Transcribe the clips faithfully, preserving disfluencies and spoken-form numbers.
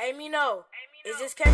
Hey, me know. Is this Casey?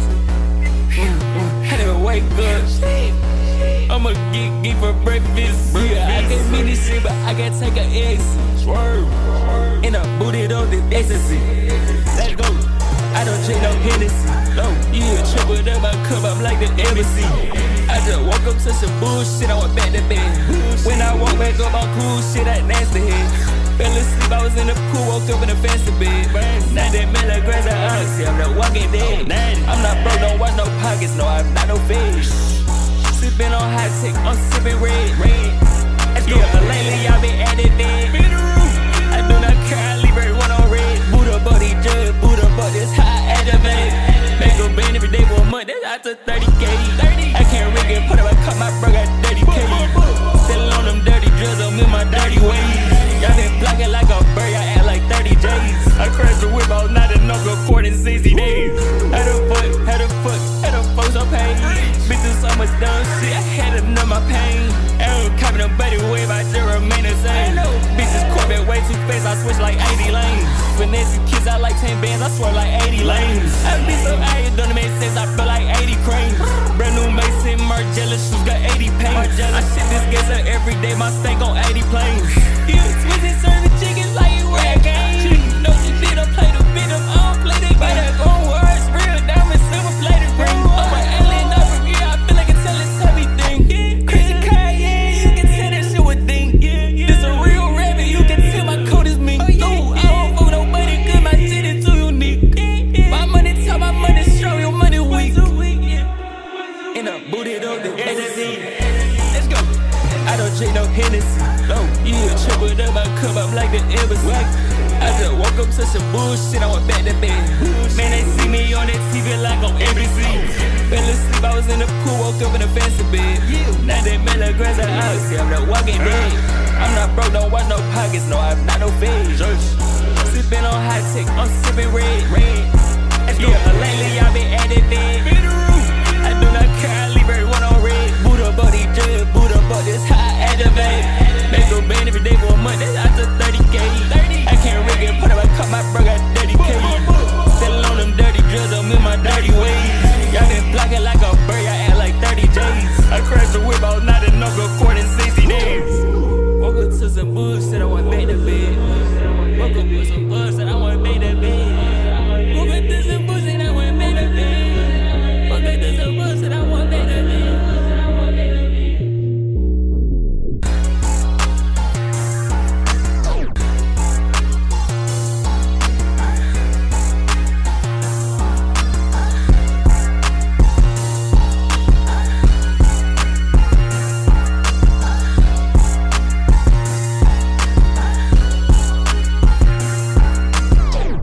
I never wake up. I'm a geek, geek for breakfast. Yeah, I can't mean this shit, but I gotta take an exit. Swerve. And I booted on the ecstasy. Let's go. I don't drink no Hennessy. No, yeah, triple up my cup, I'm like the embassy. I just woke up to some bullshit, I went back to bed. When I woke back up, I'm cool shit, that nasty head. Fell asleep, I was in the pool, woke up in a fancy bed. ninety milligrams of oxy, I'm the walking dead. I'm not broke, don't watch no pockets, no, I'm not no fish. Sippin' on hot tech, I'm sippin' red. Yeah, lately I've been at it dead. I do not care, I leave everyone on red. Buddha buddy, judge, Buddha but this high activate. Make a band every day for a month, that's out to thirty K. I can't rig it, put up, I cut my bro, got thirty K. Still on them dirty drugs, I'm in my dirty ways. Y'all been blocking like a bird, I act like thirty J's. I crashed the whip, I was not enough, recording sixty days. Had a foot, had a foot, had a folks on pain. Been through so much dumb shit, I had to numb my pain. Arrow copy the buddy wave, I just remain the same. Bitches Corvette way too fast, I switch like eighty lanes. Finesse kids, I like ten bands, I swear like eighty lanes. I be so high, it don't make sense, I feel like eighty cranes. Brand new Mason, Margiela shoes, got eighty paint. I shit this gas up every day, my stank on eighty planes. Yeah, Swizzy serving chicken like you rap game. No, she did, I play the beat, I don't play the game. I go words, real diamond, silver plated ring. I'm an alien over here, I feel like I tell it's everything. Crazy car, yeah, you can tell that shit with ding. This a real rabbit, you can tell my code is me. No, I don't fuck with nobody, cause my shit is too unique. My money talk, my money strong, your money weak. And I booted on the S S D. Let's go. I don't drink no Hennessy. No, yeah, triple up my cup, I'm like the embassy. I just woke up to some bullshit, I went back to bed. Man, they see me on that T V like on N B C. Fell asleep, I was in the pool, woke up in a fancy bed. ninety milligrams of oxy, I'm the walking dead. I'm not broke, don't watch no pockets, no, I'm not no fish. Sippin' on hot tech, I'm sippin' red.